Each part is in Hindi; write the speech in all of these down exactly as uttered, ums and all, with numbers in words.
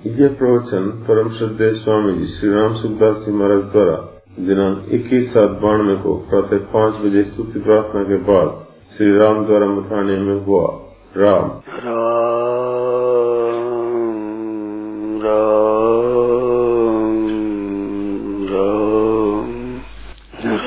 यह प्रवचन परम श्रद्धेय स्वामी जी श्री राम सुखदास जी महाराज द्वारा दिनांक इक्कीस सात बानवे को प्रातः पाँच बजे स्तुति प्रार्थना के बाद श्री राम द्वारा मथाने में हुआ। राम राम राम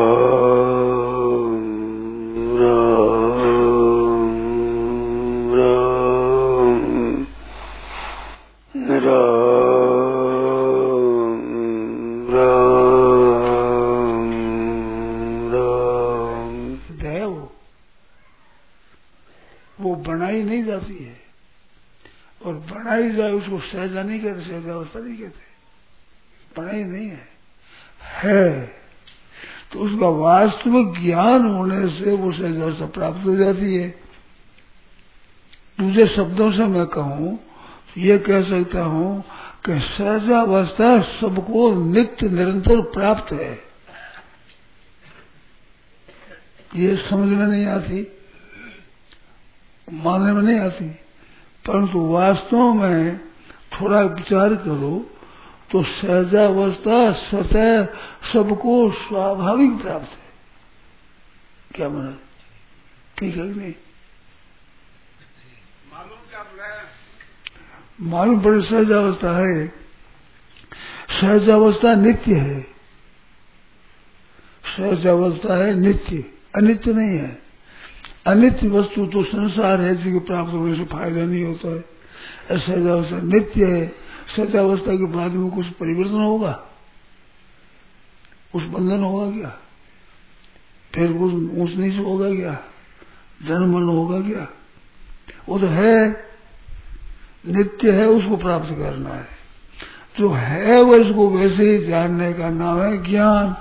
उसको सहजा नहीं कहते, सहजावस्था नहीं कहते, पढ़ाई नहीं है है तो उसका वास्तविक ज्ञान होने से वो सहजावस्था प्राप्त हो जाती है। दूसरे शब्दों से मैं कहूं तो ये कह सकता हूं कि सहजावस्था सबको नित्य निरंतर प्राप्त है। ये समझ में नहीं आती, मानने में नहीं आती, परंतु वास्तव में थोड़ा विचार करो तो सहजावस्था स्वतः सबको स्वाभाविक प्राप्त है। क्या माना? ठीक है कि नहीं? मालूम क्या है? मालूम पड़े सहजावस्था है। सहजावस्था नित्य है, सहजावस्था है नित्य, अनित्य नहीं है। अनित्य वस्तु तो संसार है जिसके प्राप्त होने से फायदा नहीं होता है। सहजावस्था नित्य है। सहजावस्था के बाद में कुछ परिवर्तन होगा, कुछ बंधन होगा क्या? फिर कुछ ऊंच नीच होगा क्या? जन्म मरण होगा क्या? वो तो है, नित्य है, उसको प्राप्त करना है। जो है वो इसको वैसे ही जानने का नाम है ज्ञान।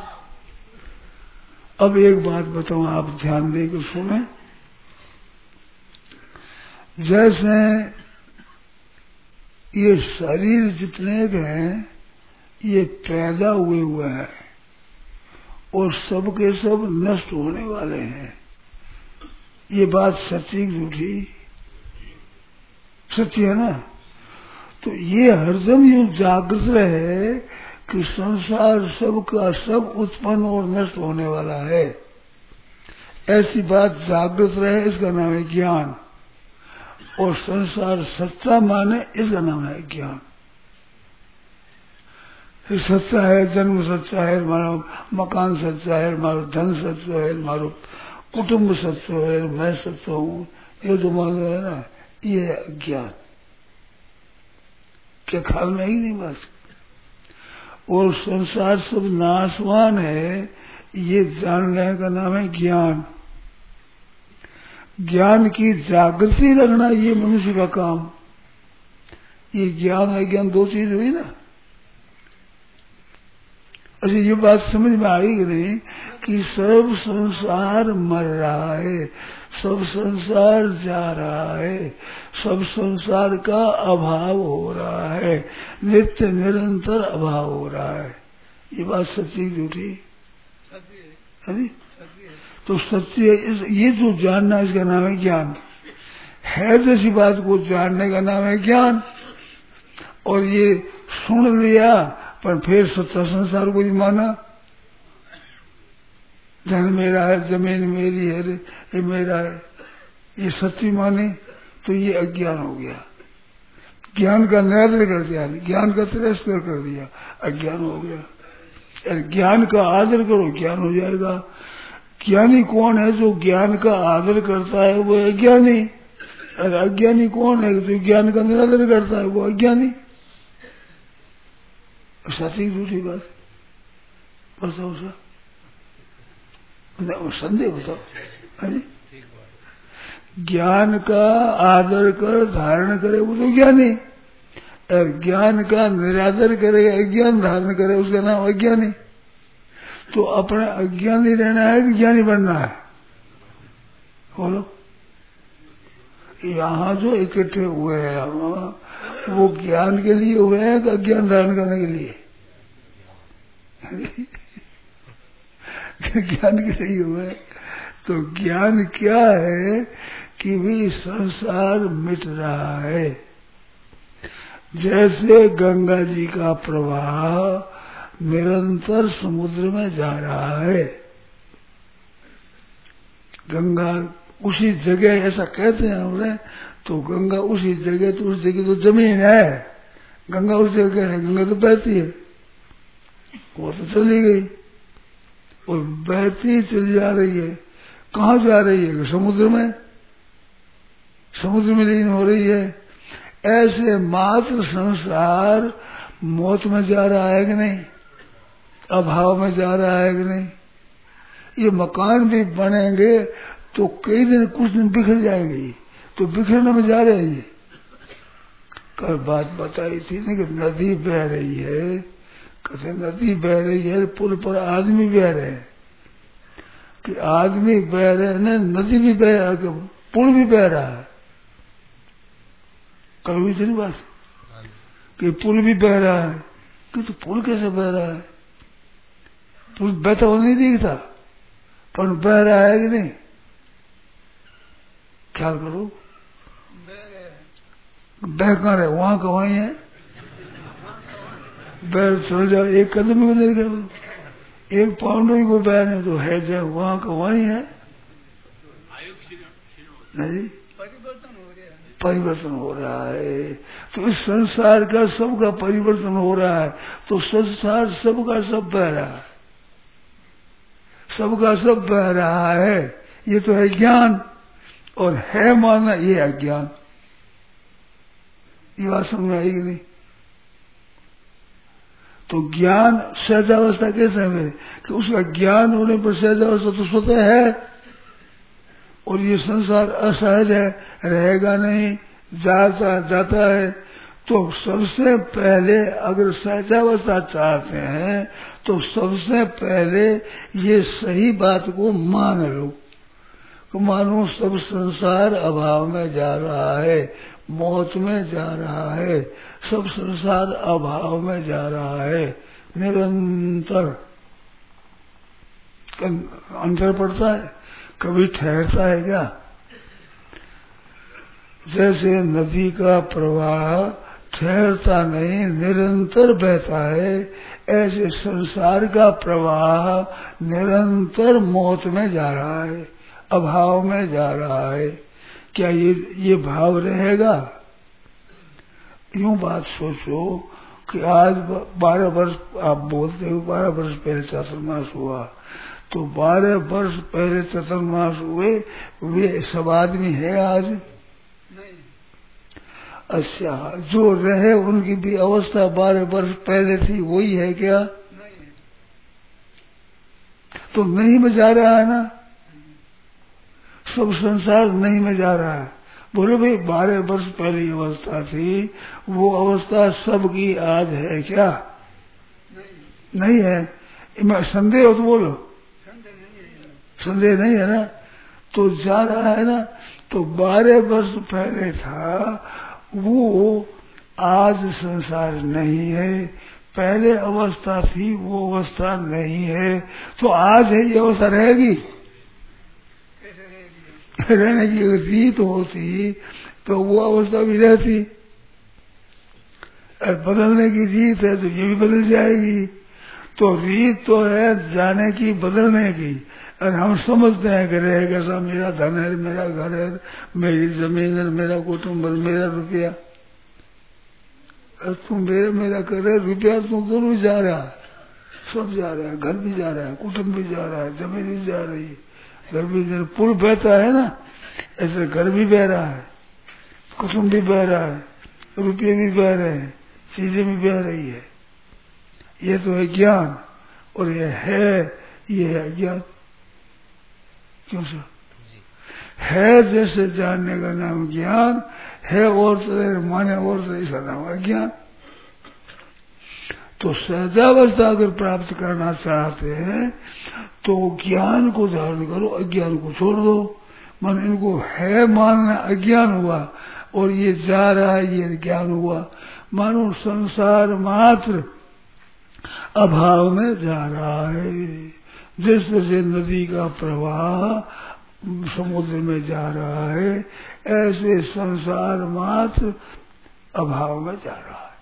अब एक बात बताऊं, आप ध्यान देकर सुने। जैसे ये शरीर जितने हैं ये पैदा हुए हुए हैं और सब के सब नष्ट होने वाले हैं। ये बात सच्ची झूठी? सच्ची है ना? तो ये हरदम यूं जागृत रहे कि संसार सब का सब उत्पन्न और नष्ट होने वाला है, ऐसी बात जागृत रहे, इसका नाम है ज्ञान। और संसार सच्चा माने, इसका नाम है ज्ञान। सच्चा है, जन्म सच्चा है, हमारा मकान सच्चा है, हमारा धन सच्चा है, हमारा कुटुंब सच्चा है, मैं सच्चा हूँ, ये जो मान है ना, ये है अज्ञान। क्या ख्याल में ही नहीं बस? और संसार सब नाशवान है, ये जानने का नाम है ज्ञान। ज्ञान की जागृति रखना ये मनुष्य का काम। ये ज्ञान है, ज्ञान दो चीज हुई ना। अच्छा, ये बात समझ में आई कि नहीं कि सब संसार मर रहा है, सब संसार जा रहा है, सब संसार का अभाव हो रहा है, नित्य निरंतर अभाव हो रहा है। ये बात सच्ची झूठी? है जी? तो सच्ची है। इस ये जो जानना इसका नाम है ज्ञान। है जैसी बात को जानने का नाम है ज्ञान। और ये सुन लिया पर फिर सच्चा संसार को ही माना। धन मेरा है, जमीन मेरी है, ये मेरा है, ये सच्ची माने तो ये अज्ञान हो गया। ज्ञान का निरादर कर दिया, ज्ञान का तिरस्कार कर दिया, अज्ञान हो गया। ज्ञान का आदर करो, ज्ञान हो जाएगा। ज्ञानी कौन है? जो ज्ञान का आदर करता है वो अज्ञानी। और अज्ञानी कौन है? जो ज्ञान का निरादर करता है वो अज्ञानी। सच्ची झूठी बात बताओ सर, संदेह बताओ। अरे ज्ञान का आदर कर धारण करे वो तो ज्ञानी, और ज्ञान का निरादर करे अज्ञान धारण करे उसका नाम अज्ञानी। तो अपने अज्ञानी रहना है कि ज्ञानी बनना है? बोलो। यहाँ जो इकट्ठे हुए हैं वो ज्ञान के लिए हुए हैं कि अज्ञान धारण करने के लिए? ज्ञान के लिए हुए हैं। तो ज्ञान क्या है कि भी संसार मिट रहा है। जैसे गंगा जी का प्रवाह निरंतर समुद्र में जा रहा है, गंगा उसी जगह, ऐसा कहते हैं हमने, तो गंगा उसी जगह, तो उस जगह तो जमीन है, गंगा उस जगह है, गंगा तो बहती है, वो तो चली गई और बहती चली जा रही है। कहाँ जा रही है? समुद्र में, समुद्र में लीन हो रही है। ऐसे मात्र संसार मौत में जा रहा है कि नहीं, अभाव में जा रहा है कि नहीं। ये मकान भी बनेंगे तो कई दिन, कुछ दिन बिखर जाएंगे, तो बिखरने में जा रहे हैं। कल बात बताई थी ना कि नदी बह रही है, कहते नदी बह रही है, पुल पर आदमी बह रहे हैं, कि आदमी बह रहे हैं, नदी भी बह रहा है, पुल भी बह रहा है। कल हुई थी बात कि पुल भी बह रहा है, कि तो पुल कैसे बह रहा है? पुल बहता हुआ नहीं दिखता, पर बह रहा है कि नहीं? ख्याल करो, बह कहाँ रहे, वहां का वहीं है। बैर चले जाओ, एक कदम भी नहीं गए, एक पाउंड को बह नहीं, तो है जो वहां का वहीं है। नहीं, परिवर्तन हो रहा है। तो इस संसार का सबका परिवर्तन हो रहा है, तो संसार सबका सब बह रहा है, सबका सब बह रहा है। ये तो है ज्ञान, और है मानना ये अज्ञान। ये बात समझ में आई कि नहीं? तो ज्ञान सहजावस्था कैसे है कि उसका ज्ञान होने पर सहजावस्था तो स्वतः है, और ये संसार असहज है, रहेगा नहीं, जाता जाता है। तो सबसे पहले अगर सहजावस्था चाहते हैं तो सबसे पहले ये सही बात को मान लो, तो मानो सब संसार अभाव में जा रहा है, मौत में जा रहा है, सब संसार अभाव में जा रहा है निरंतर। अंतर पड़ता है, कभी ठहरता है क्या? जैसे नदी का प्रवाह ठहरता नहीं, निरंतर बहता है, ऐसे संसार का प्रवाह निरंतर मौत में जा रहा है, अभाव में जा रहा है। क्या ये ये भाव रहेगा? यूं बात सोचो कि आज बारह वर्ष, आप बोलते हो बारह वर्ष पहले चातुर्मास हुआ, तो बारह वर्ष पहले चातुर्मास हुए, वे सब आदमी है आज? नहीं। अच्छा, जो रहे उनकी भी अवस्था बारह वर्ष पहले थी, वही है क्या? नहीं। तो नहीं में जा रहा है ना, सब संसार नहीं में जा रहा है। बोले भाई बारह वर्ष पहले अवस्था थी, वो अवस्था सबकी आज है क्या? नहीं, नहीं है। संदेह हो तो बोलो, संदेह नहीं है ना, तो जा रहा है ना। तो बारह वर्ष पहले था वो, आज संसार नहीं है, पहले अवस्था थी वो अवस्था नहीं है, तो आज है ये अवस्था रहेगी? रहने की रीत होती तो वो अवस्था भी रहती, और बदलने की रीत है तो ये भी बदल जाएगी। तो रीत तो है जाने की, बदलने की, और हम समझते हैं कि रहेगा सब, मेरा धन है, मेरा घर है, मेरी जमीन है, मेरा कुटुंब है, मेरा रुपया। तुम मेरा मेरा कर रहे, रुपया तुम दोनों जा रहा है, सब जा रहा है, घर भी जा रहा है, कुटुंब भी जा रहा है, जमीन भी जा रही है, घर भी, पुल बहता है ना, ऐसे घर भी बह रहा है, कुसुम भी बह रहा है, रुपये भी बह रहे हैं, चीजें भी बह रही है। ये तो है ज्ञान, और ये है, ये है अज्ञान। क्यों सर? है जैसे जानने का नाम ज्ञान है, और तरह माने और तरह इसका नाम अज्ञान। तो सहजावस्था अगर प्राप्त करना चाहते हैं तो ज्ञान को धारण करो, अज्ञान को छोड़ दो। मन इनको है मानना अज्ञान हुआ, और ये जा रहा है ये ज्ञान हुआ। मानो संसार मात्र अभाव में जा रहा है, जिस तरह से नदी का प्रवाह समुद्र में जा रहा है, ऐसे संसार मात्र अभाव में जा रहा है।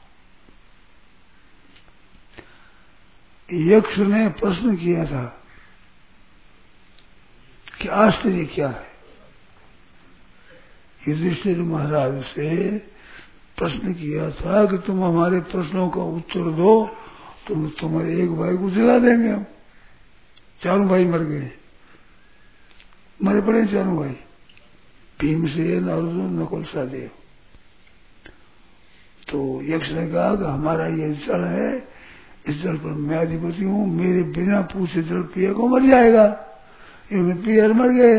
यक्ष ने प्रश्न किया था कि आश्चर्य क्या है। युधिष्ठिर महाराज से प्रश्न किया था कि तुम हमारे प्रश्नों का उत्तर दो, तुम तुम्हारे एक भाई को जला देंगे हम। चारों भाई मर गए, मरे पड़े चारों भाई, भीमसेन, अर्जुन, नकुल, सहदेव। तो यक्ष ने कहा कि हमारा ये जल है, इस जल पर मैं अधिपति हूँ, मेरे बिना पूछे जल पिए को मर जाएगा। इन्होंने पिए मर गए,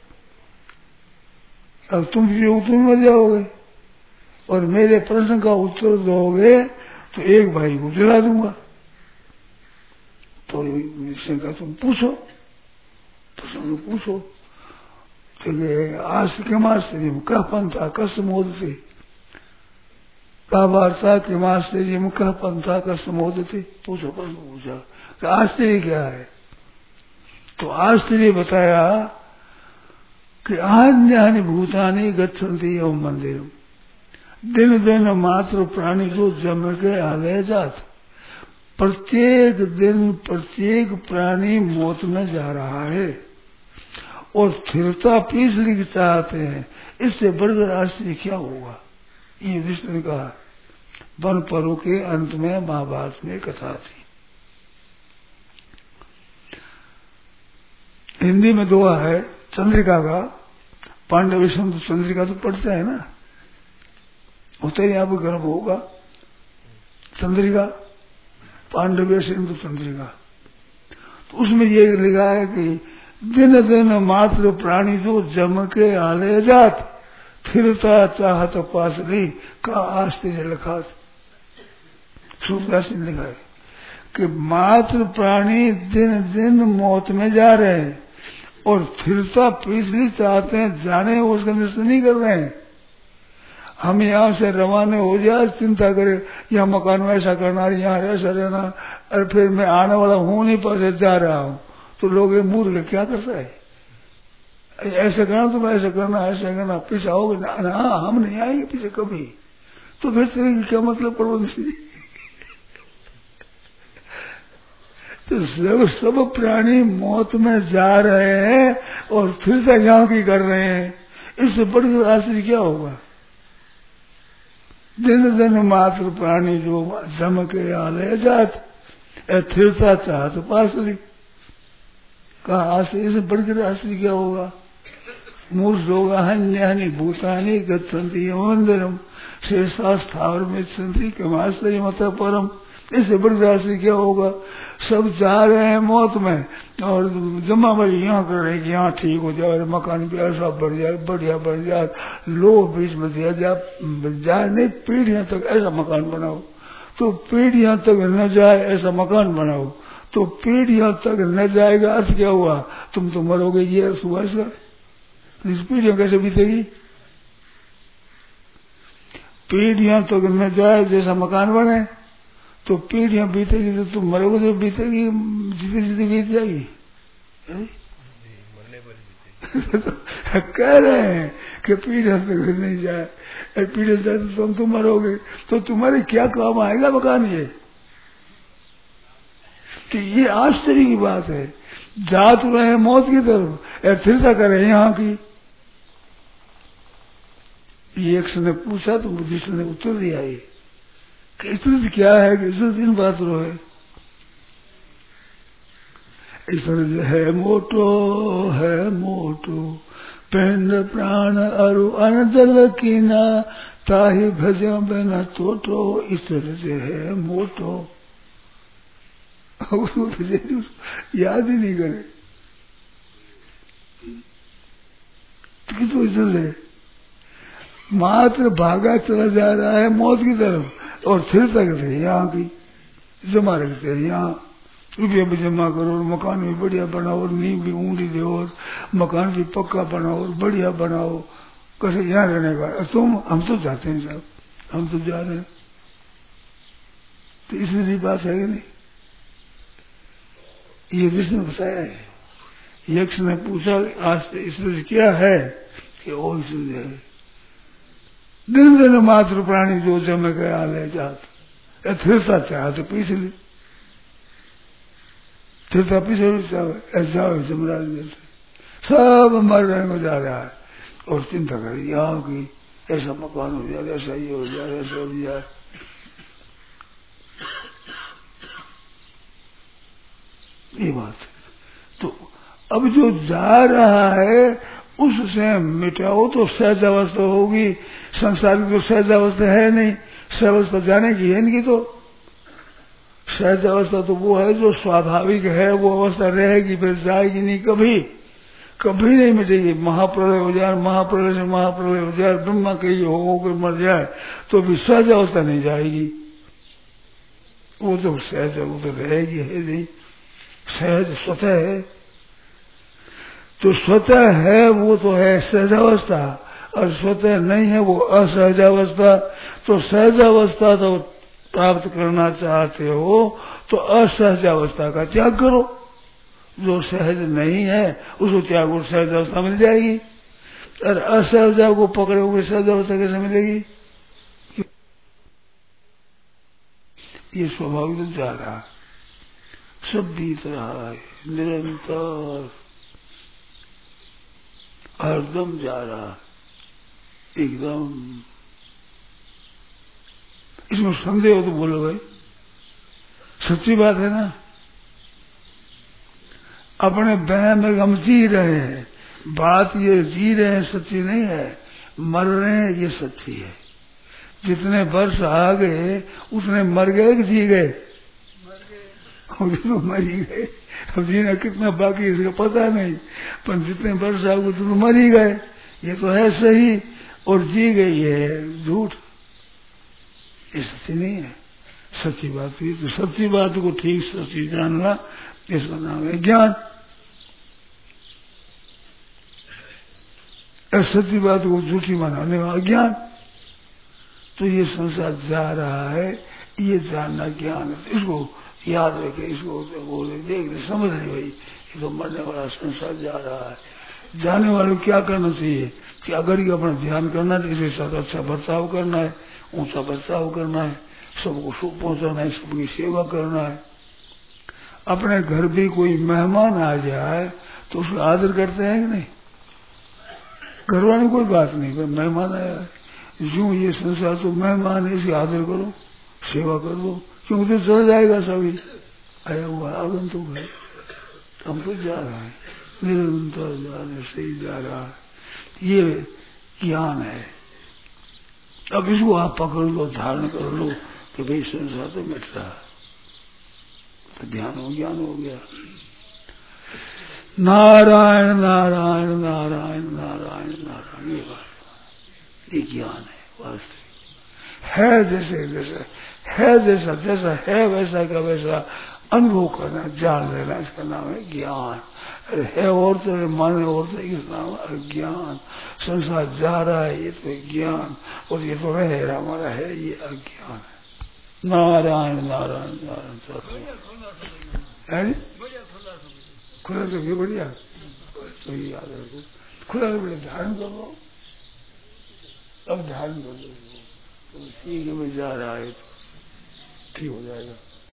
अब तुम पियो तुम मर जाओगे, और मेरे प्रश्न का उत्तर दोगे तो एक भाई को जला दूंगा। तो इसने कहा तुम पूछो, प्रश्न पूछो। तो आज के मास्टर कह पंथा कष्ट मोद से का वार्ता के मास्टर कह पंथा कष्ट मोद से पूछो, प्रश्न पूछा कि आश्चर्य क्या है। तो आश्चर्य बताया कि अन्यानि भूतानि गच्छन्ति एवं मंदिर, दिन दिन मात्र प्राणी को जम के आले जात। प्रत्येक दिन प्रत्येक प्राणी मौत में जा रहा है और स्थिरता तीसरी चाहते हैं, इससे बढ़कर आश्चर्य क्या होगा। ये विष्णु ने कहा। वन पर्व के अंत में महाभारत में कथा थी। हिंदी में दुआ है चंद्रिका का, पांडव तो चंद्रिका तो पढ़ता है ना, होता ही यहाँ पर गर्भ होगा चंद्रिका, पांडव सिंधु चंद्रिका। तो उसमें ये लिखा है कि दिन दिन मात्र प्राणी जो जम के आले जात, फिरता चाहत पासली का आश्चर्य लिखा। सूरदास ने लिखा है कि मात्र प्राणी दिन दिन मौत में जा रहे हैं और फिरता पिछली चाहते हैं, जाने उसका निश्चय नहीं कर रहे हैं। हम यहाँ से रवाना हो जाए, चिंता करें यहाँ मकान में ऐसा करना, यहाँ ऐसा रहना, और फिर मैं आने वाला हूँ नहीं, पर जा रहा हूँ। तो लोग ये मूर्ख क्या करता है, ऐसा करना तुम ऐसा करना ऐसा करना, पीछे आओगे ना, ना हम नहीं आएंगे पीछे कभी। तो फिर तेरे क्या मतलब प्रबंध से। तो सब सब प्राणी मौत में जा रहे हैं और फिर से यहाँ की कर रहे हैं, इससे बढ़कर आश्चर्य क्या होगा। दिन दिन मात्र प्राणी जो जम के आले जात, स्थिरता चाहत पासली का आश्चर्य, इससे बढ़कर आश्चर्य क्या होगा। मूर्ख लोग अन्यानि भूतानि गच्छन्ति मंदिरम शेषा स्थावर में संति कमाश्चर्य मत परम, इससे बढ़कर आश्चर्य क्या होगा। सब जा रहे हैं मौत में और जमा भाई यहाँ कर रहे हैं कि यहाँ ठीक हो जाए, मकान भी ऐसा बढ़ जाए, बढ़िया बढ़ जाए, लोग बीच में दिया जाए जाए नहीं, पीढ़ियां तक ऐसा मकान बनाओ, तो पीढ़ियां तक न जाए ऐसा मकान बनाओ, तो पीढ़ियां तक न जाएगा अर्थ क्या हुआ, तुम तो मरोगे, ये सुबह से इस पीढ़ियां कैसे बीतेगी। पीढ़ियां तक न जाए जैसा मकान बने तो पीढ़ियां बीतेगी, तो तुम मरोगे तो बीतेगी, जितनी जितनी बीत जाएगी। कह रहे हैं कि पीढ़ियां तक नहीं जाए, पीढ़ियां जाए तो तुम तुम मरोगे, तो तुम्हारे क्या काम आएगा मकान। ये तो ये आश्चर्य की बात है। जा तो रहे मौत की तरफ, स्थिरता करे यहाँ की। यक्ष ने पूछा तो बुद्धिस्ट ने उत्तर दिया ये कि ईश्वर क्या है कि ईश्वर दिन बात रो है। ईश्वर जो है मोटो है मोटो, पिंड प्राण अरु अनजल कीना, ताहि भजो बिना टोटो। ईश्वर जो है मोटो, याद ही नहीं करे तो कितना ईश्वर है। मात्र भागा चला जा रहा है मौत की तरफ और फिर तक थे यहाँ की जमा रखते हैं। यहाँ रुपया भी जमा करो, मकान भी बढ़िया बनाओ, और नींव भी ऊंडी दो, और मकान भी पक्का बनाओ और बढ़िया बनाओ, कैसे यहाँ रहने का। तुम हम तो जाते हैं साहब, हम तो जा रहे हैं, तो इसमें भी बात है कि नहीं। ये विष्णु ने बताया है। यक्ष ने पूछा आज ईश्वर क्या है कि ओ ईश्वर है, दिन दिन मात्र प्राणी जो जम गया ले जात, फिरता चाह तो पिछली तृतापी से ऐसा जमराज सब मरने में जा रहा है और चिंता कर यहाँ की ऐसा मकान हो जाए, ऐसा ही हो जाए, ऐसा हो जाए। ये बात है। तो अब जो जा रहा है उससे मिटाओ तो सहज अवस्था होगी। संसार की तो सहज अवस्था है नहीं, सहज अवस्था जाने की है इनकी। तो सहज अवस्था तो वो है जो स्वाभाविक है, वो अवस्था रहेगी, फिर जाएगी नहीं, कभी कभी नहीं मिटेगी। महाप्रलय हो जाए, महाप्रलय से महाप्रलय हो जाए, ब्रह्मा कहीं हो कोई मर जाए तो भी सहज अवस्था नहीं जाएगी। वो तो सहज वो तो रहेगी है नहीं। सहज स्वतः है, तो स्वतः है वो तो है सहज अवस्था, और स्वतः नहीं है वो असहज अवस्था। तो सहज अवस्था तो प्राप्त करना चाहते हो तो असहज अवस्था का त्याग करो। जो सहज नहीं है उसको त्याग और सहज अवस्था मिल जाएगी। और असहज को पकड़ोगे सहज अवस्था कैसे मिलेगी? ये स्वाभाविक तो जा रहा है, सब बीत रहा है निरंतर, हरदम जा रहा है एकदम। इसमें संदेह हो तो बोलो भाई, सच्ची बात है ना। अपने बहम में हम जी रहे हैं, बात ये जी रहे हैं सच्ची नहीं है, मर रहे हैं ये सच्ची है। जितने वर्ष आ गए उतने मर गए कि जी गए? तो मर ही गए। अब जीना कितना बाकी इसका पता नहीं, पर जितने वर्ष आ गए तो मर ही गए। ये तो है सही, और जी गई है झूठ, ये सच्ची नहीं है। सच्ची बात हुई तो सच्ची बात को ठीक सच्ची जानना, इसका नाम है ज्ञान। सच्ची बात को झूठी मानने वाला ज्ञान। तो ये संसार जा रहा है, ये जानना ज्ञान है। इसको याद रखे, इसको बोले देख ले समझ ले भाई, ये तो मरने वाला संसार जा रहा है। जाने वाले क्या करना चाहिए कि अगर ये अपना ध्यान करना है, इसके साथ अच्छा बर्ताव करना है, ऊंचा बर्ताव करना है, सबको सुख पहुंचाना है, सबकी सेवा करना है। अपने घर भी कोई मेहमान आ जाए तो उसका आदर करते हैं कि नहीं? घर वाले कोई बात नहीं, पर मेहमान आया है, यूं ये संसार तो मेहमान है, इसे आदर करो, सेवा कर दो, क्योंकि तो चला जाएगा सभी। आया हुआ आगंतुक है, हम तो जा रहा है निरंतर जाने से ही जा रहा है। ये ज्ञान है। अब इसको आप पकड़ लो, धारण कर लो कि भाई संसार तो मिटता है, तो ध्यान हो ज्ञान हो गया। नारायण नारायण नारायण नारायण नारायण, ये बात, ये ज्ञान है वास्तविक। है जैसे जैसा है, जैसा जैसा है वैसा का वैसा अनुभव करना, जान लेना, इसका नाम है ज्ञान। है और तो माने और तो इसका नाम है अज्ञान। संसार जा रहा है ये तो ज्ञान, और ये तो रह रहा हमारा है ये अज्ञान है। नारायण नारायण नारायण है खुला तो भी बढ़िया, तो ये याद रखो, खुला तो बड़े धारण कर लो। अब धारण कर लो तो ठीक में जा रहा है तो ठीक हो जाएगा।